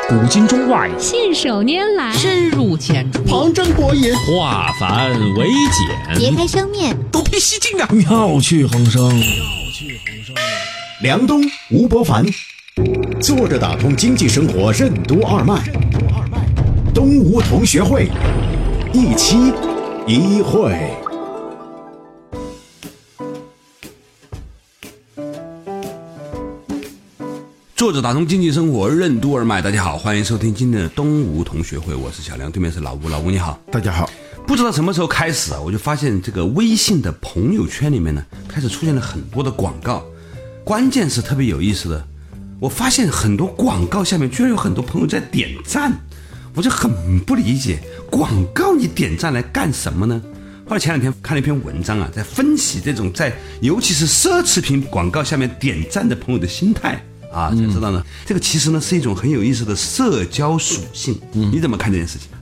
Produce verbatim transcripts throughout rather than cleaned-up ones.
古今中外， 信手拈来， 深入浅出， 旁征博引， 化繁为简， 别开生面， 独辟蹊径啊！ 妙趣横生。 梁冬、吴伯凡，坐着打通经济生活任督二脉。东吴同学会，一期一会。 作者打通经济生活任督二脉，大家好，欢迎收听今天的东吴同学会，我是小梁，对面是老吴，老吴你好。 大家好。 不知道什么时候开始啊，我就发现这个微信的朋友圈里面呢，开始出现了很多的广告，关键是特别有意思的，我发现很多广告下面居然有很多朋友在点赞，我就很不理解，广告你点赞来干什么呢？后来前两天看了一篇文章啊，在分析这种在尤其是奢侈品广告下面点赞的朋友的心态啊，才知道呢，这个其实呢是一种很有意思的社交属性。你怎么看这件事情？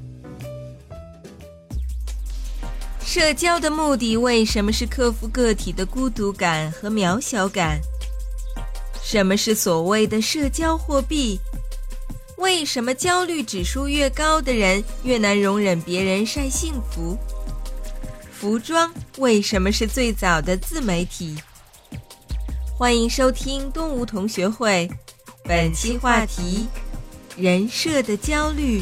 社交的目的为什么是克服个体的孤独感和渺小感？什么是所谓的社交货币？为什么焦虑指数越高的人越难容忍别人晒幸福？服装为什么是最早的自媒体？欢迎收听东吴同学会，本期话题：人设的焦虑。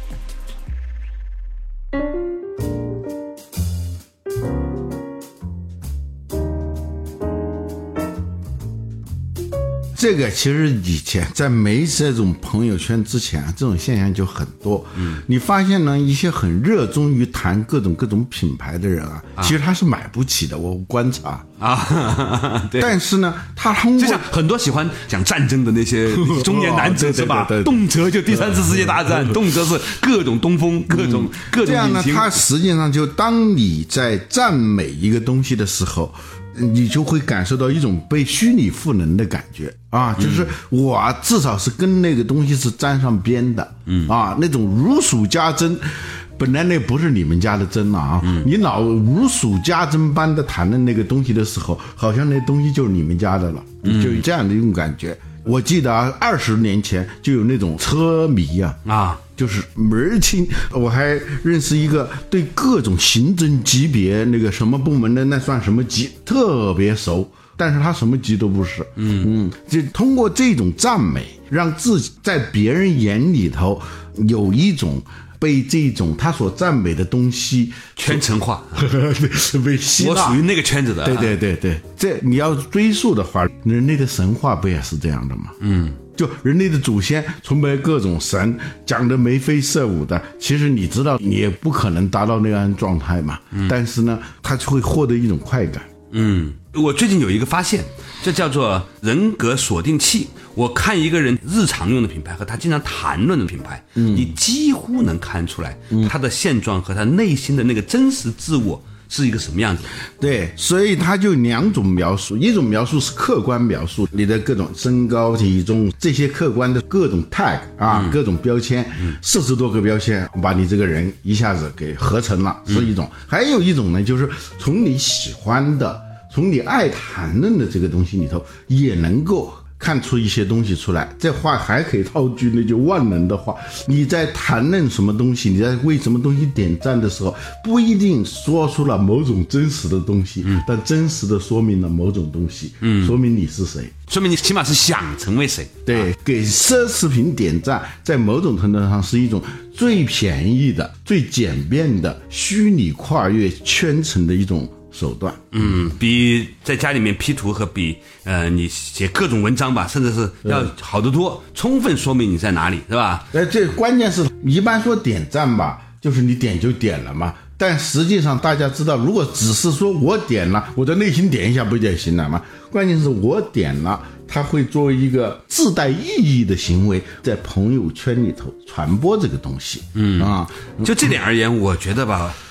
这个其实以前在没这种朋友圈之前，这种现象就很多。嗯，你发现呢，一些很热衷于谈各种各种品牌的人啊，啊其实他是买不起的。我观察啊，对。但是呢，他通过就像很多喜欢讲战争的那些中年男子是吧？动辄就第三次世界大战，动辄是各种东风，各种、嗯、各种。 这样呢，他实际上就当你在赞美一个东西的时候，你就会感受到一种被虚拟赋能的感觉啊，就是我至少是跟那个东西是沾上边的，嗯啊，那种如数家珍，本来那不是你们家的珍啊，嗯、你老如数家珍般的谈论那个东西的时候，好像那东西就是你们家的了，嗯、就有这样的一种感觉。我记得啊，二十年前就有那种车迷啊啊。就是门儿清，我还认识一个对各种行政级别那个什么部门的那算什么级特别熟，但是他什么级都不是。嗯嗯，就通过这种赞美，让自己在别人眼里头有一种被这种他所赞美的东西圈层化， 被吸纳。 我属于那个圈子的。 对对对对，这你要追溯的话，人类的神话不也是这样的吗？嗯。就人类的祖先崇拜各种神，讲的眉飞色舞的，其实你知道你也不可能达到那样的状态嘛、嗯、但是呢他就会获得一种快感。 嗯，我最近有一个发现，这叫做人格锁定器。我看一个人日常用的品牌和他经常谈论的品牌、嗯、你几乎能看出来他的现状和他内心的那个真实自我是一个什么样子。 对，所以它就两种描述，一种描述是客观描述，你的各种身高体重这些客观的各种 tag 啊、嗯、各种标签，四十多个标签把你这个人一下子给合成了，是一种、嗯、还有一种呢，就是从你喜欢的从你爱谈论的这个东西里头也能够看出一些东西出来。这话还可以套句那句万能的话，你在谈论什么东西，你在为什么东西点赞的时候，不一定说出了某种真实的东西、嗯、但真实的说明了某种东西、嗯、说明你是谁， 说明你起码是想成为谁。 对、啊、给奢侈品点赞在某种程度上是一种最便宜的最简便的虚拟跨越圈层的一种手段。 嗯，比在家里面 P 图和比呃你写各种文章吧，甚至是要好得多，充分说明你在哪里，是吧？ 哎，这关键是一般说点赞吧，就是你点就点了嘛。但实际上大家知道，如果只是说我点了，我的内心点一下不就行了吗？关键是我点了，它会作为一个自带意义的行为，在朋友圈里头传播这个东西。嗯啊， 就这点而言，我觉得吧，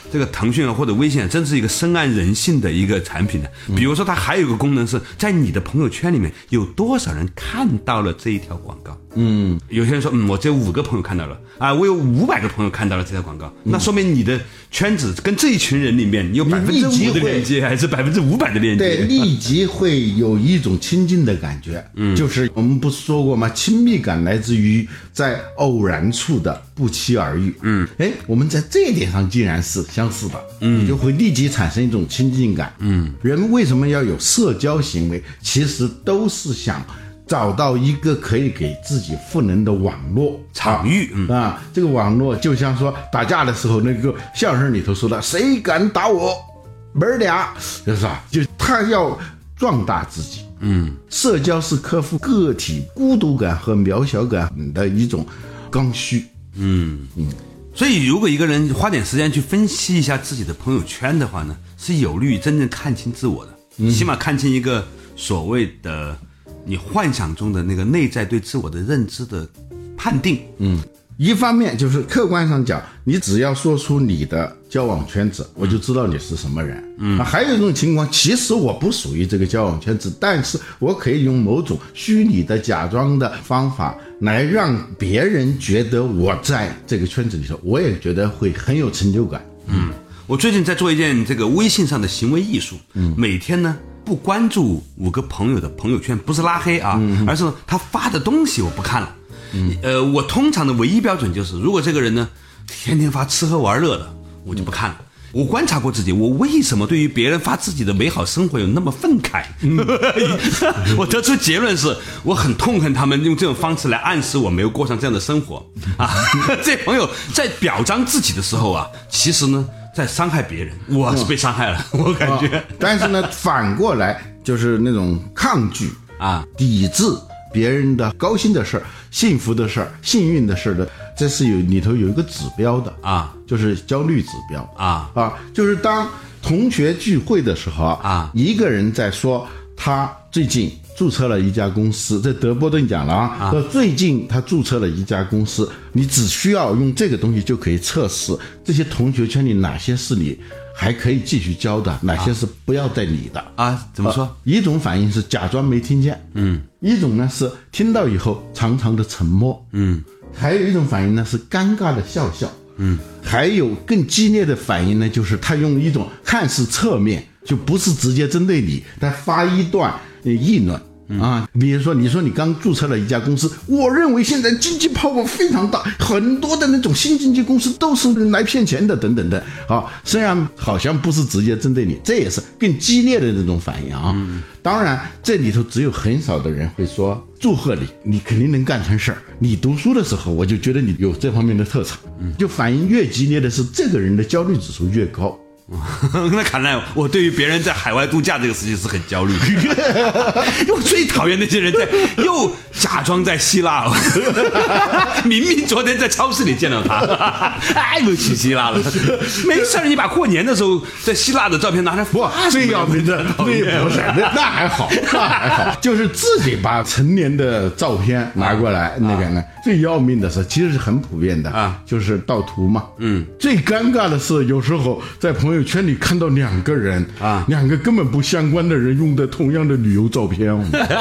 这个腾讯啊或者微信啊，真是一个深谙人性的一个产品呢。比如说，它还有一个功能是在你的朋友圈里面有多少人看到了这一条广告。嗯，有些人说，嗯，我只有五个朋友看到了啊，我有五百个朋友看到了这条广告，嗯、那说明你的圈子跟这一群人里面，你有百分之五的链接，还是百分之五百的链接？ 对，立即会有一种亲近的感觉。嗯，就是我们不是说过吗？亲密感来自于在偶然处的不期而遇。嗯，哎，我们在这一点上竟然是相似的。嗯，你就会立即产生一种亲近感。嗯，人为什么要有社交行为？其实都是想找到一个可以给自己赋能的网络场域。嗯啊，这个网络就像说打架的时候那个相声里头说的，谁敢打我门俩，就是吧？就他要壮大自己。嗯，社交是克服个体孤独感和渺小感的一种刚需。 嗯嗯，所以如果一个人花点时间去分析一下自己的朋友圈的话呢，是有利于真正看清自我的。嗯，起码看清一个所谓的你幻想中的那个内在对自我的认知的判定。嗯， 一方面就是客观上讲，你只要说出你的交往圈子，我就知道你是什么人。嗯，啊、还有一种情况，其实我不属于这个交往圈子，但是我可以用某种虚拟的假装的方法来让别人觉得我在这个圈子里头，我也觉得会很有成就感。 嗯，我最近在做一件这个微信上的行为艺术。嗯，每天呢不关注五个朋友的朋友圈，不是拉黑啊，嗯、而是他发的东西我不看了。嗯，呃，我通常的唯一标准就是，如果这个人呢天天发吃喝玩乐的，我就不看了。我观察过自己，我为什么对于别人发自己的美好生活有那么愤慨？嗯、我得出结论是，我很痛恨他们用这种方式来暗示我没有过上这样的生活啊。这朋友在表彰自己的时候啊，其实呢在伤害别人，我是被伤害了，嗯、我感觉、 哦。但是呢，反过来就是那种抗拒啊、 抵制别人的高兴的事儿、幸福的事儿、幸运的事儿的，这是有里头有一个指标的啊， 就是焦虑指标啊啊，就是当同学聚会的时候啊， 一个人在说他最近注册了一家公司，这德波顿讲了啊，啊最近他注册了一家公司，你只需要用这个东西就可以测试这些同学圈里哪些是你还可以继续交的，哪些是不要再理的啊？怎么说？ 啊、一种反应是假装没听见，嗯，一种呢是听到以后长长的沉默，嗯，还有一种反应呢是尴尬的笑笑，嗯，还有更激烈的反应呢，就是他用一种看似侧面，就不是直接针对你，他发一段议论。啊，比如说你说你刚注册了一家公司，我认为现在经济泡沫非常大，很多的那种新经济公司都是来骗钱的等等的啊，虽然好像不是直接针对你，这也是更激烈的那种反应啊。嗯、当然这里头只有很少的人会说祝贺你，你肯定能干成事儿，你读书的时候我就觉得你有这方面的特长，嗯、就反应越激烈的是这个人的焦虑指数越高。 那看来我对于别人在海外度假这个事情是很焦虑我最讨厌那些人在又假装在希腊了明明昨天在超市里见到他哎又去希腊了没事你把过年的时候在希腊的照片拿来不最要命的那不是那还好那还好就是自己把成年的照片拿过来、啊、那个呢、啊、最要命的是其实是很普遍的啊，就是盗图嘛。嗯，最尴尬的是有时候在朋友圈里看到两个人啊，两个根本不相关的人用的同样的旅游照片。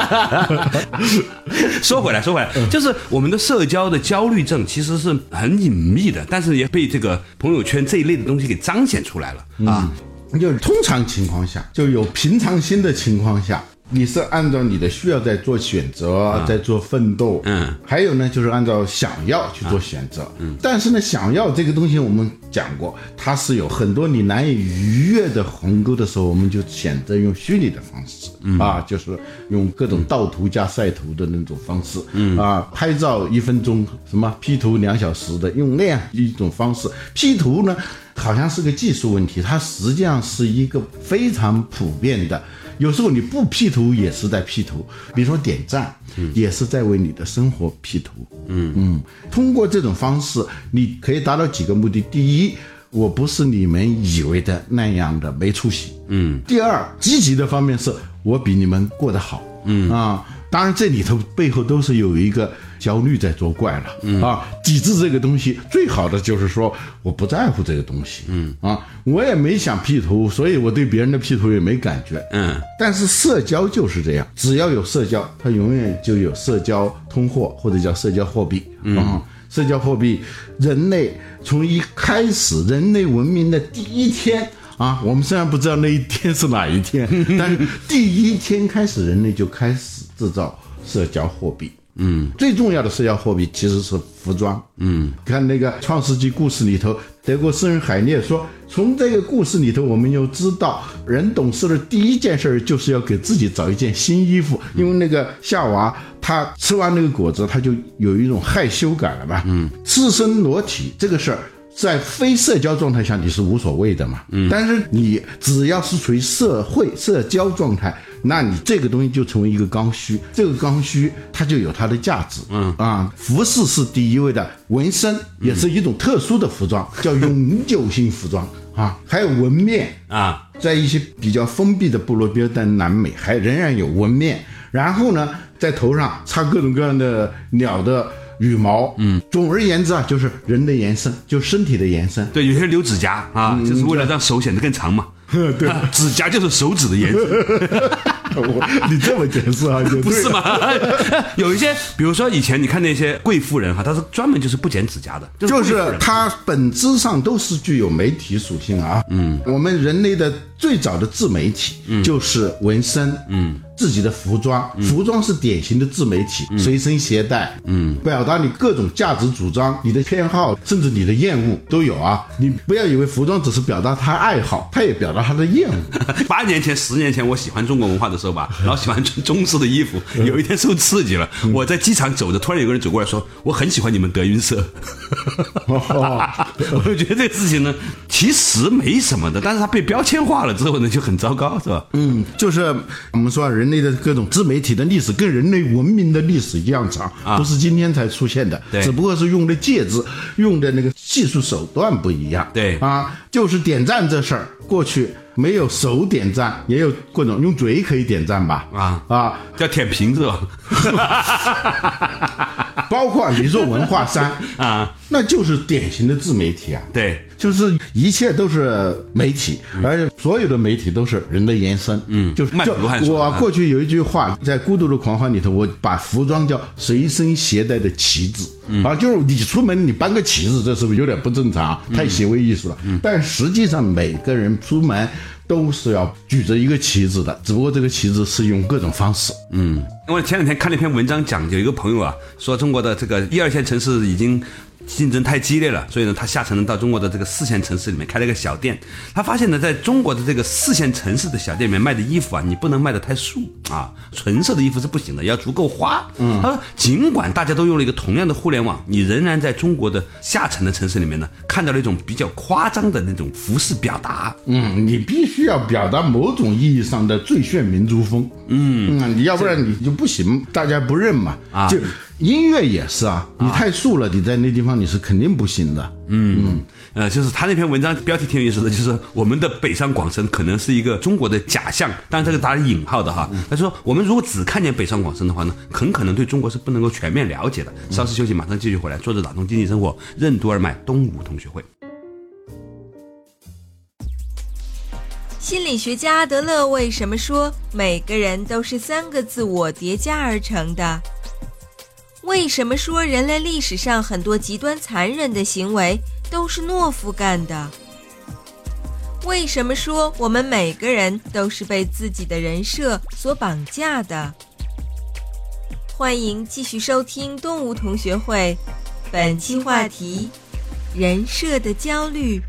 说回来，说回来，就是我们的社交的焦虑症其实是很隐秘的，但是也被这个朋友圈这一类的东西给彰显出来了、嗯、啊。 就是通常情况下，就有平常心的情况下。你是按照你的需要在做选择、啊、在做奋斗，嗯，还有呢就是按照想要去做选择、啊、嗯，但是呢想要这个东西我们讲过，它是有很多你难以逾越的鸿沟的时候，我们就选择用虚拟的方式、嗯、啊，就是用各种盗图加晒图的那种方式，嗯啊，拍照一分钟，什么 P 图两小时的，用那样一种方式。P 图呢好像是个技术问题，它实际上是一个非常普遍的，有时候你不 P 图也是在 P 图，比如说点赞、嗯、也是在为你的生活 P 图。嗯嗯，通过这种方式你可以达到几个目的。第一，我不是你们以为的那样的没出息。嗯。第二，积极的方面是我比你们过得好。嗯啊，当然这里头背后都是有一个焦虑在作怪了、嗯、啊。抵制这个东西最好的就是说我不在乎这个东西，嗯啊，我也没想 P 图，所以我对别人的 P 图也没感觉，嗯。但是社交就是这样，只要有社交，它永远就有社交通货或者叫社交货币，嗯。啊，社交货币，人类从一开始人类文明的第一天啊，我们虽然不知道那一天是哪一天，但是第一天开始人类就开始制造社交货币。嗯，最重要的社交货币其实是服装。嗯，看那个创世纪故事里头，德国诗人海涅说，从这个故事里头我们又知道人懂事的第一件事就是要给自己找一件新衣服，因为那个夏娃她吃完那个果子，她就有一种害羞感了嘛。嗯，赤身裸体这个事儿在非社交状态下你是无所谓的嘛。嗯，但是你只要是处于社会社交状态，那你这个东西就成为一个刚需，这个刚需它就有它的价值。嗯啊，服饰是第一位的，纹身也是一种特殊的服装，叫永久性服装啊，还有纹面啊，在一些比较封闭的部落，比如在南美还仍然有纹面，然后呢在头上插各种各样的鸟的羽毛。嗯，总而言之啊，就是人的延伸，就身体的延伸。 对，有些人留指甲啊、嗯，就是为了让手显得更长嘛。对，指甲就是手指的延伸。 你这么解释啊？ 不是吗？有一些，比如说以前你看那些贵妇人哈，她是专门就是不剪指甲的， 就是、就是她本质上都是具有媒体属性啊。嗯，我们人类的最早的自媒体就是纹身。嗯。自己的服装，服装是典型的自媒体，嗯、随身携带，嗯，表达你各种价值主张、你的偏好，甚至你的厌恶都有啊。你不要以为服装只是表达他爱好，他也表达他的厌恶。 八年前、十年前，我喜欢中国文化的时候吧，然后喜欢穿中式的衣服。有一天受刺激了，嗯、我在机场走着，突然有个人走过来说：“我很喜欢你们德云社。哦”我就觉得这个事情呢，其实没什么的，但是他被标签化了之后呢，就很糟糕，是吧？ 嗯，就是我们说人。人类的各种自媒体的历史跟人类文明的历史一样长，啊、不是今天才出现的，只不过是用的介质、用的那个技术手段不一样。 对啊，就是点赞这事儿，过去没有手点赞，也有各种用嘴可以点赞吧？啊啊，叫舔屏是吧？ 包括你说文化衫啊，那就是典型的自媒体啊。 对， 就是一切都是媒体，嗯、而且所有的媒体都是人的延伸。嗯，就是就我过去有一句话，在《孤独的狂欢》里头，我把服装叫随身携带的旗帜。嗯啊，就是你出门你搬个旗子，这是不是有点不正常？太行为艺术了。嗯，但实际上每个人出门都是要举着一个旗子的，只不过这个旗子是用各种方式。 嗯，因为前两天看了一篇文章，讲有一个朋友啊，说中国的这个一二线城市已经竞争太激烈了，所以呢，他下沉到中国的这个四线城市里面开了一个小店。他发现呢，在中国的这个四线城市的小店里面卖的衣服啊，你不能卖的太素啊，纯色的衣服是不行的，要足够花。嗯，他说，尽管大家都用了一个同样的互联网，你仍然在中国的下沉的城市里面呢，看到了一种比较夸张的那种服饰表达。 嗯，你必须要表达某种意义上的最炫民族风。嗯嗯，你要不然你就不行，大家不认嘛。啊，就音乐也是啊，你太素了，你在那地方你是肯定不行的。 嗯嗯，呃，就是他那篇文章标题挺有意思的，就是我们的北上广深可能是一个中国的假象，当然这个打引号的哈。他说我们如果只看见北上广深的话呢，很可能对中国是不能够全面了解的。稍事休息，马上继续回来。坐着打通经济生活，任督二脉，东吴同学会。 心理学家阿德勒为什么说每个人都是三个自我叠加而成的？为什么说人类历史上很多极端残忍的行为都是懦夫干的？为什么说我们每个人都是被自己的人设所绑架的？欢迎继续收听东吴同学会，本期话题：人设的焦虑。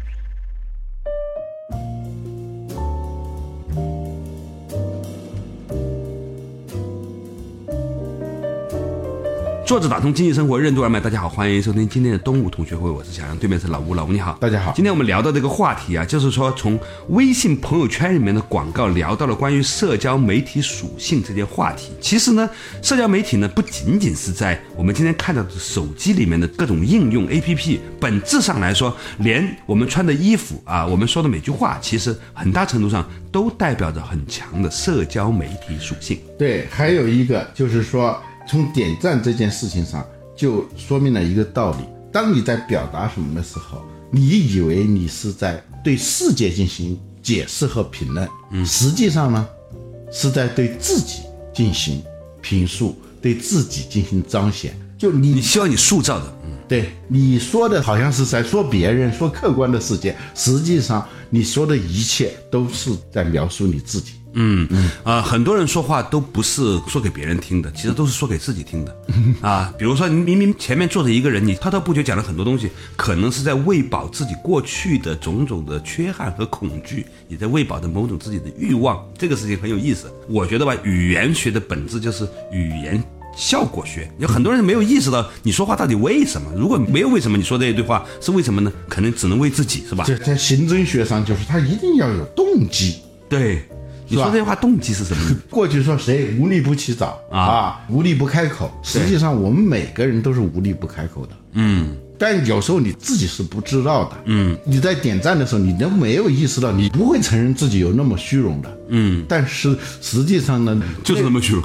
坐着打通经济生活，任督二脉。大家好，欢迎收听今天的东吴同学会，我是小杨，对面是老吴，老吴你好。 大家好。 今天我们聊到这个话题啊，就是说从微信朋友圈里面的广告聊到了关于社交媒体属性这件话题。其实呢，社交媒体呢不仅仅是在我们今天看到的手机里面的各种应用 A P P， 本质上来说，连我们穿的衣服啊，我们说的每句话，其实很大程度上都代表着很强的社交媒体属性。 对，还有一个就是说，从点赞这件事情上， 就说明了一个道理：当你在表达什么的时候，你以为你是在对世界进行解释和评论，嗯，实际上呢，是在对自己进行评述，对自己进行彰显。就你， 你希望你塑造的，嗯， 对，你说的好像是在说别人，说客观的世界，实际上你说的一切都是在描述你自己。 嗯嗯啊、呃，很多人说话都不是说给别人听的，其实都是说给自己听的啊。比如说，你明明前面坐着一个人，你滔滔不绝讲了很多东西，可能是在喂饱自己过去的种种的缺憾和恐惧，也在喂饱的某种自己的欲望。这个事情很有意思。我觉得吧，语言学的本质就是语言效果学。有很多人没有意识到你说话到底为什么，如果没有为什么，你说这一堆话是为什么呢？可能只能为自己，是吧？ 这在行政学上就是他一定要有动机。 对。你说这些话动机是什么？ 过去说谁无利不起早 啊, 啊，无利不开口，实际上我们每个人都是无利不开口的。嗯，但有时候你自己是不知道的。嗯，你在点赞的时候，你都没有意识到，你不会承认自己有那么虚荣的。嗯，但是实际上呢， 就是那么虚荣。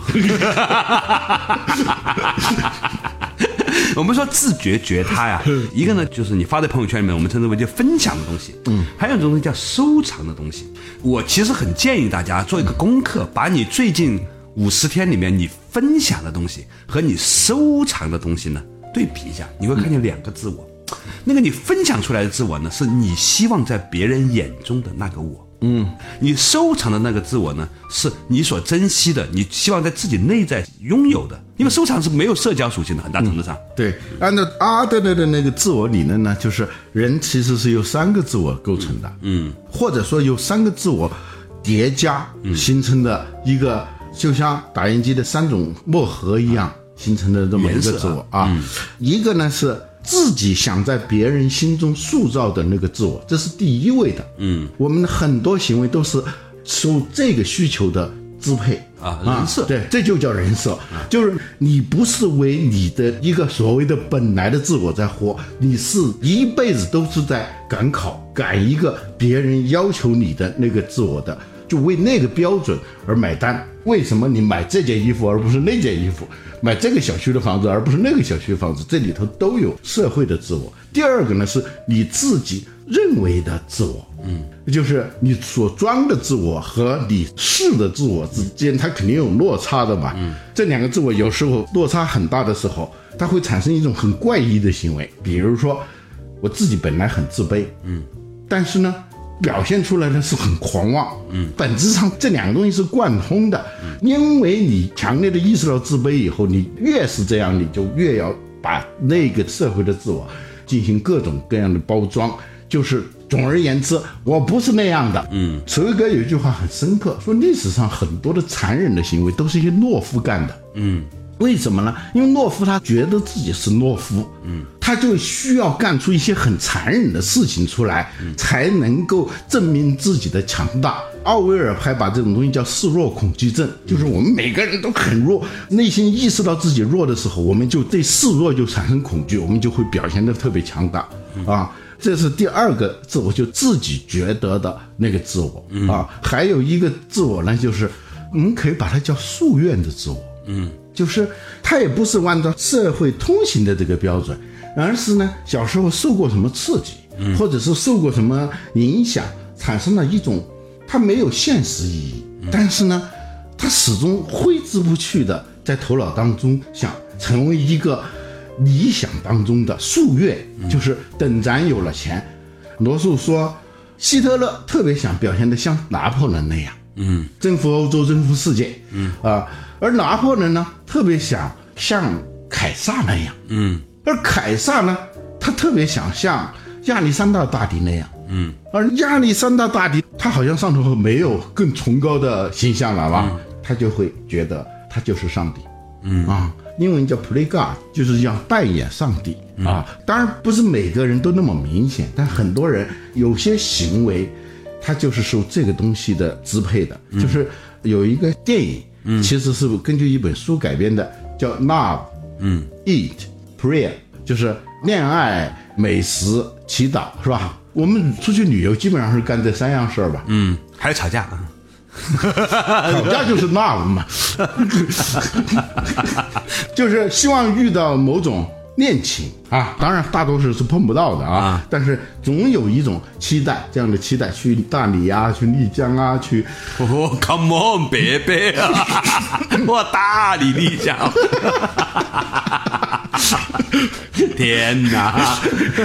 我们说自觉觉他呀，一个呢就是你发在朋友圈里面，我们称之为叫分享的东西，嗯，还有一种东西叫收藏的东西。我其实很建议大家做一个功课，把你最近五十天里面你分享的东西和你收藏的东西呢对比一下，你会看见两个自我。那个你分享出来的自我呢，是你希望在别人眼中的那个我。嗯，你收藏的那个自我呢，是你所珍惜的，你希望在自己内在拥有的。因为收藏是没有社交属性的，很大程度上。 嗯、对，按照阿德勒的那个自我理论呢，就是人其实是由三个自我构成的，嗯，或者说由三个自我叠加形成的一个，嗯、就像打印机的三种墨盒一样形成的这么一个自我啊。嗯、一个呢是自己想在别人心中塑造的那个自我，这是第一位的。嗯，我们的很多行为都是受这个需求的支配啊，人设、 啊，对，这就叫人设、啊，就是你不是为你的一个所谓的本来的自我在活，你是一辈子都是在赶考，赶一个别人要求你的那个自我的，就为那个标准而买单。为什么你买这件衣服而不是那件衣服？买这个小区的房子而不是那个小区的房子？这里头都有社会的自我。第二个呢，是你自己认为的自我，嗯，就是你所装的自我和你是的自我之间，它肯定有落差的嘛。嗯，这两个自我有时候落差很大的时候，它会产生一种很怪异的行为。比如说，我自己本来很自卑，嗯，但是呢，表现出来的是很狂妄，嗯，本质上这两个东西是贯通的，嗯，因为你强烈的意识到自卑以后，你越是这样，你就越要把那个社会的自我进行各种各样的包装，就是总而言之，我不是那样的。嗯，茨威格有一句话很深刻，说历史上很多的残忍的行为都是一些懦夫干的。嗯。为什么呢？因为懦夫他觉得自己是懦夫，嗯，他就需要干出一些很残忍的事情出来，嗯，才能够证明自己的强大。奥威尔还把这种东西叫示弱恐惧症，就是我们每个人都很弱，内心意识到自己弱的时候，我们就对示弱就产生恐惧，我们就会表现得特别强大，嗯，啊。这是第二个自我，就自己觉得的那个自我，嗯，啊。还有一个自我呢，就是我们可以把它叫夙愿的自我，嗯。就是他也不是按照社会通行的这个标准，而是呢小时候受过什么刺激，嗯，或者是受过什么影响，产生了一种他没有现实意义，嗯，但是呢他始终挥之不去的在头脑当中想成为一个理想当中的夙愿，嗯，就是等咱有了钱。罗素说希特勒特别想表现得像拿破仑那样，嗯，征服欧洲，征服世界，嗯啊，而拿破仑呢，特别想像凯撒那样，嗯，而凯撒呢，他特别想像亚历山大大帝那样，嗯，而亚历山大大帝他好像上头没有更崇高的形象了吧，嗯，他就会觉得他就是上帝，嗯啊，英文叫 play God， 就是要扮演上帝，嗯，啊，当然不是每个人都那么明显，但很多人有些行为他就是受这个东西的支配的，嗯，就是有一个电影，嗯，其实是根据一本书改编的，叫 Love， 嗯 Eat Pray， 就是恋爱、美食、祈祷，是吧？我们出去旅游基本上是干这三样事儿吧， 嗯，还有吵架啊， 吵架就是 love 嘛，就是希望遇到某种恋情啊，当然大多数是碰不到的啊， 啊但是总有一种期待，这样的期待去大理啊，去丽江啊，去哦 ，Come on， 贝贝啊，我大理丽江，天哪！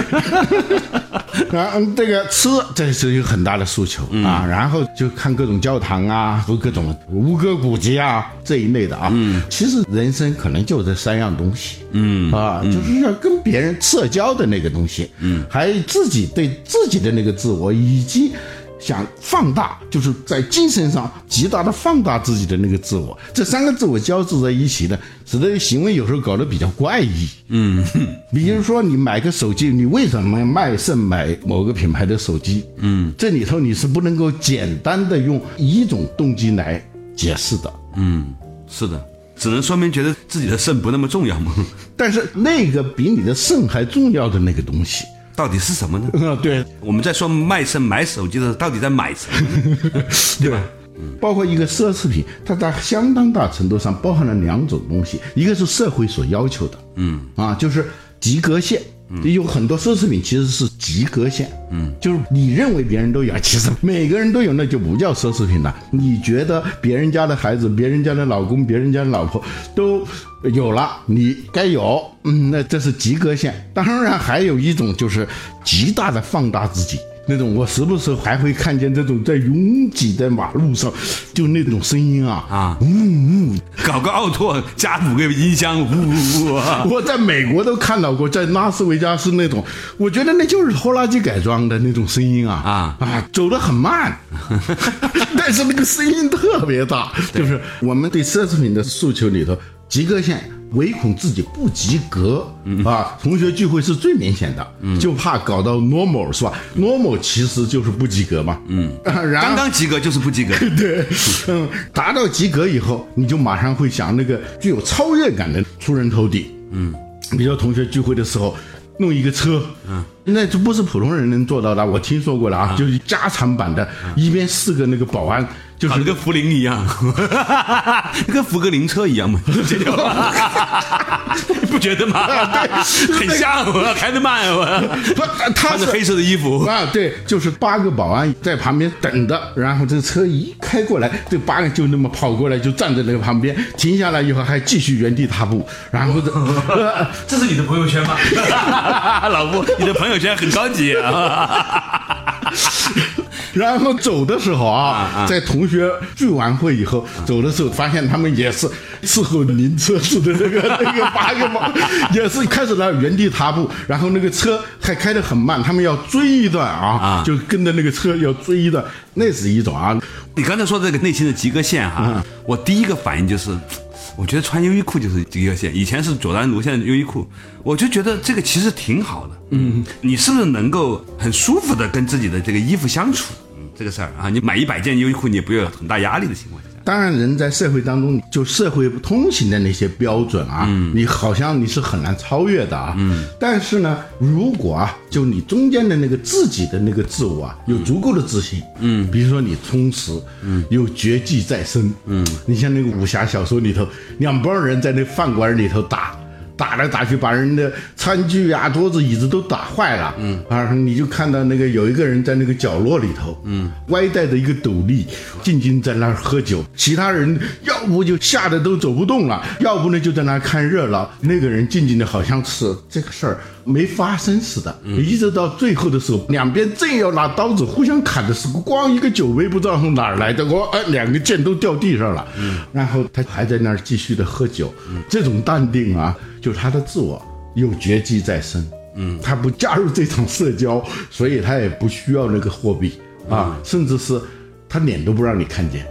然后这个吃，这是一个很大的诉求、嗯、啊，然后就看各种教堂啊，和各种吴哥古迹啊这一类的啊。嗯，其实人生可能就这三样东西。嗯啊，嗯就是要跟别人社交的那个东西。嗯，还有自己对自己的那个自我，以及想放大，就是在精神上极大的放大自己的那个自我，这三个自我交织在一起呢，使得行为有时候搞得比较怪异。嗯，比如说你买个手机，你为什么卖肾买某个品牌的手机？嗯，这里头你是不能够简单的用一种动机来解释的。 嗯，是的，只能说明觉得自己的肾不那么重要嘛。 但是那个比你的肾还重要的那个东西到底是什么呢？ 嗯，对， 我们在说卖肾买手机的时候，到底在买什么？对吧？ 嗯，包括一个奢侈品，它在相当大程度上包含了两种东西，一个是社会所要求的，嗯啊，就是及格线。有很多奢侈品其实是及格线，嗯，就是你认为别人都有，其实每个人都有，那就不叫奢侈品了。你觉得别人家的孩子、别人家的老公、别人家的老婆都有了，你该有，嗯，那这是及格线。当然还有一种就是极大的放大自己。那种我时不时还会看见这种在拥挤的马路上，就那种声音啊啊，嗯嗯， 搞个奥拓加五个音箱，呜呜呜啊！ 我在美国都看到过，在拉斯维加斯那种，我觉得那就是拖拉机改装的那种声音啊啊啊，走得很慢，但是那个声音特别大，就是我们对奢侈品的诉求里头，及格线。唯恐自己不及格、嗯、啊！同学聚会是最明显的，嗯、就怕搞到 normal 是吧 ？normal 其实就是不及格嘛。嗯，啊、然后刚刚及格就是不及格。 对，嗯，达到及格以后，你就马上会想那个具有超越感的出人头地。嗯，比如同学聚会的时候。弄一个车，嗯，那就不是普通人能做到的。我听说过了啊，嗯、就是加长版的，嗯、一边四个那个保安，就是跟福林一样，跟福格林车一样嘛，不觉得吗？对，很像，我开得慢，我不，他穿着黑色的衣服啊，对，就是八个保安在旁边等着，然后这个车一开过来，这八个就那么跑过来，就站在那个旁边，停下来以后还继续原地踏步，然后这， 这是你的朋友圈吗？老布，你的朋友圈很高级啊！ 然后走的时候啊，啊啊在同学聚完会以后、嗯、走的时候，发现他们也是伺候灵车似的那个那个八个嘛，也是开始了原地踏步，然后那个车还开得很慢，他们要追一段啊，啊就跟着那个车要追一段，那是一种啊。 你刚才说这个内心的及格线哈、啊，嗯、我第一个反应就是。我觉得穿优衣库就是及格线，以前是佐丹奴，现在优衣库，我就觉得这个其实挺好的。嗯，你是不是能够很舒服的跟自己的这个衣服相处？嗯，这个事儿啊，你买一百件优衣库，你也不会有很大压力的情况下。 当然，人在社会当中，就社会通行的那些标准啊，嗯、你好像你是很难超越的啊。嗯，但是呢，如果啊，就你中间的那个自己的那个自我啊，有足够的自信，嗯，比如说你充实，嗯，有绝技在身，嗯，你像那个武侠小说里头，两帮人在那饭馆里头打。打来打去，把人的餐具啊、桌子、椅子都打坏了。嗯，啊，你就看到那个有一个人在那个角落里头，嗯，歪戴着一个斗笠，静静在那儿喝酒。其他人要不就吓得都走不动了，要不呢就在那儿看热闹。那个人静静的，好像是这个事儿没发生似的。嗯，一直到最后的时候，两边正要拿刀子互相砍的时候，光一个酒杯不知道从哪儿来的，我哎，两个剑都掉地上了。嗯，然后他还在那儿继续的喝酒。嗯，这种淡定啊。就是他的自我有绝技在身，嗯，他不加入这场社交，所以他也不需要那个货币啊，嗯、甚至是他脸都不让你看见。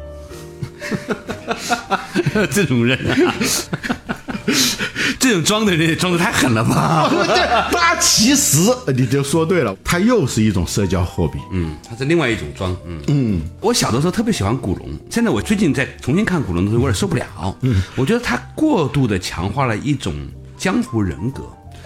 这种人、啊，这种装的人也装的太狠了吧？ 他其实你就说对了，他又是一种社交货币， 嗯，他是另外一种装，嗯嗯。我小的时候特别喜欢古龙，现在我最近在重新看古龙的时候，我有点受不了，嗯，我觉得他过度的强化了一种江湖人格，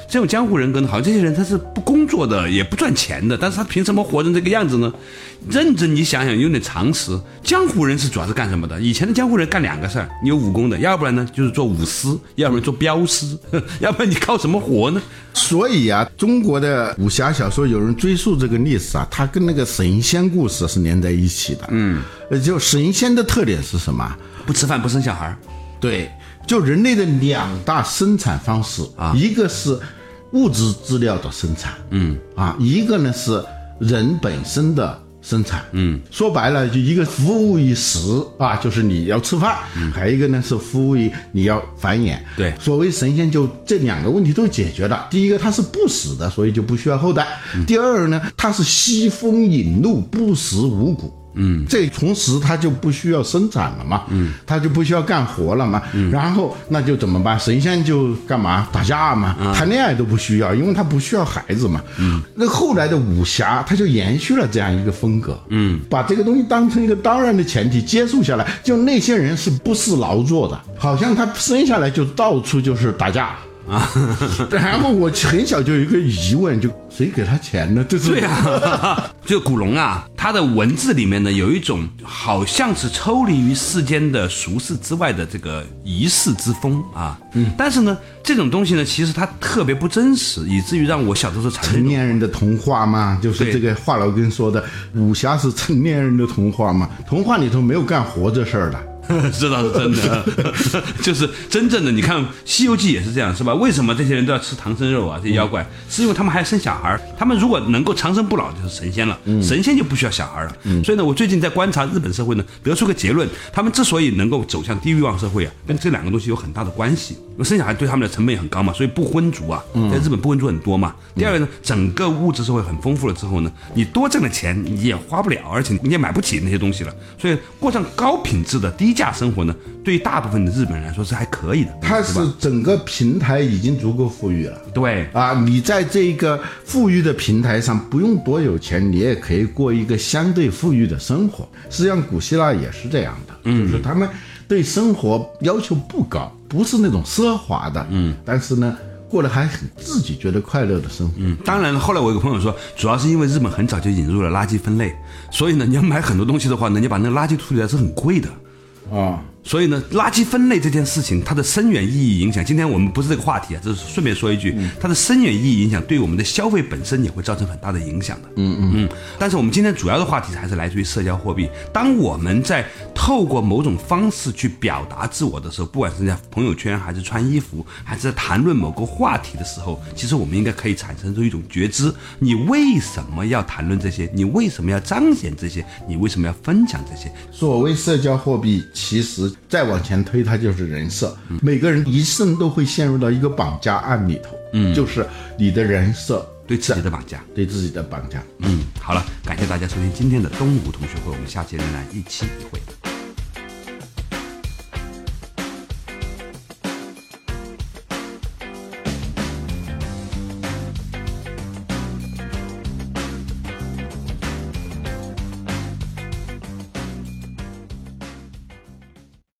这种江湖人格呢，好像这些人他是不工作的，也不赚钱的，但是他凭什么活成这个样子呢？认真你想想，有点常识。江湖人是主要是干什么的？以前的江湖人干两个事儿，你有武功的，要不然呢就是做武师，要不然做镖师，要不然你靠什么活呢？ 所以啊，中国的武侠小说有人追溯这个历史啊，它跟那个神仙故事是连在一起的。嗯，就神仙的特点是什么？ 不吃饭不生小孩。 对，就人类的两大生产方式啊，一个是物质资料的生产，嗯啊，一个呢是人本身的生产，嗯，说白了就一个服务于食啊，就是你要吃饭，嗯，还有一个呢是服务于你要繁衍。 对， 所谓神仙就这两个问题都解决了。第一个它是不死的，所以就不需要后代；嗯、第二呢，它是吸风引露，不食五谷。嗯，这同时他就不需要生产了嘛，嗯，他就不需要干活了嘛，嗯，然后那就怎么办？神仙就干嘛？打架嘛，嗯、谈恋爱都不需要，因为他不需要孩子嘛，嗯，那后来的武侠他就延续了这样一个风格，嗯，把这个东西当成一个当然的前提接受下来，就那些人是不是劳作的，好像他生下来就到处就是打架。啊，然后我很小就有一个疑问，就谁给他钱呢？这是对啊，就古龙啊，他的文字里面呢有一种好像是抽离于世间的俗世之外的这个仪式之风啊，嗯，但是呢，这种东西呢，其实它特别不真实，以至于让我小的时候产生成年人的童话嘛，就是这个华老根说的，武侠是成年人的童话嘛，童话里头没有干活这事儿的。 这倒是真的，就是真正的你看《西游记》也是这样，是吧？为什么这些人都要吃唐僧肉啊？这些妖怪、嗯、是因为他们还要生小孩，他们如果能够长生不老就是神仙了，嗯、神仙就不需要小孩了。嗯、所以呢，我最近在观察日本社会呢，得出个结论：他们之所以能够走向低欲望社会啊，跟这两个东西有很大的关系。因为生小孩对他们的成本也很高嘛，所以不婚族啊，在日本不婚族很多嘛。嗯、第二个呢，整个物质社会很丰富了之后呢，你多挣的钱你也花不了，而且你也买不起那些东西了，所以过上高品质的低价生活呢，对于大部分的日本人来说是还可以的。 它是整个平台已经足够富裕了。 对啊，你在这个富裕的平台上不用多有钱，你也可以过一个相对富裕的生活。实际上古希腊也是这样的，嗯、就是他们对生活要求不高，不是那种奢华的，嗯，但是呢过得还很自己觉得快乐的生活。 嗯，当然后来我有个朋友说，主要是因为日本很早就引入了垃圾分类，所以呢你要买很多东西的话呢，你把那个垃圾处理掉是很贵的啊。所以呢，垃圾分类这件事情，它的深远意义影响，今天我们不是这个话题啊，这是顺便说一句，嗯、它的深远意义影响对我们的消费本身也会造成很大的影响的。嗯嗯嗯。但是我们今天主要的话题还是来自于社交货币。当我们在透过某种方式去表达自我的时候，不管是在朋友圈，还是穿衣服，还是在谈论某个话题的时候，其实我们应该可以产生出一种觉知：你为什么要谈论这些？你为什么要彰显这些？你为什么要分享这些？ 所谓社交货币，其实再往前推，它就是人设。嗯、每个人一生都会陷入到一个绑架案里头，嗯，就是你的人设对自己的绑架， 对自己的绑架。 嗯，好了，感谢大家收听今天的东吴同学会，我们下期仍然一期一会。